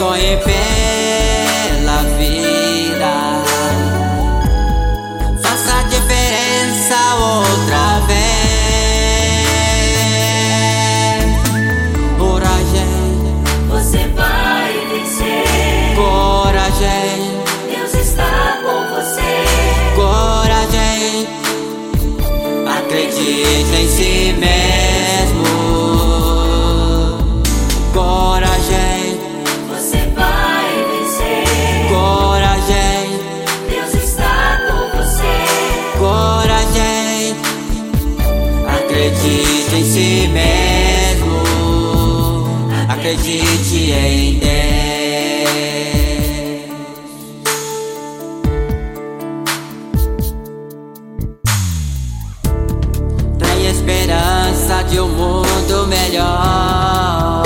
sonhe pela vida. Faça a diferença outra vez. Coragem, Você vai vencer. coragem, Deus está com você. coragem. Acredite em si mesmo. Coragem, Você vai vencer. coragem, Deus está com você. coragem. Acredite em si mesmo. Acredite em Deus. Tem esperança de um mundo melhor.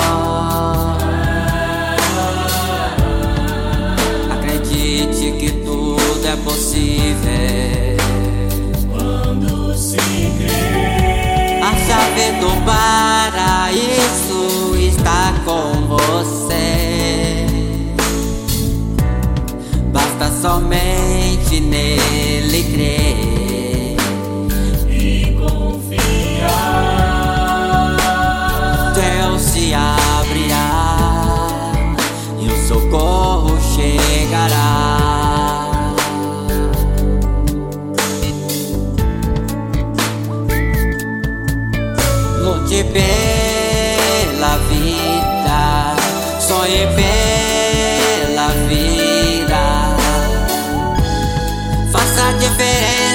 Acredite que tudo é possível. Quando se crê, A chave do paraíso está com você. Basta somente nele crer e confiar. Deus se abrirá e o socorro chegará. Lute pela vida, sonhe pela vida. Faça a diferença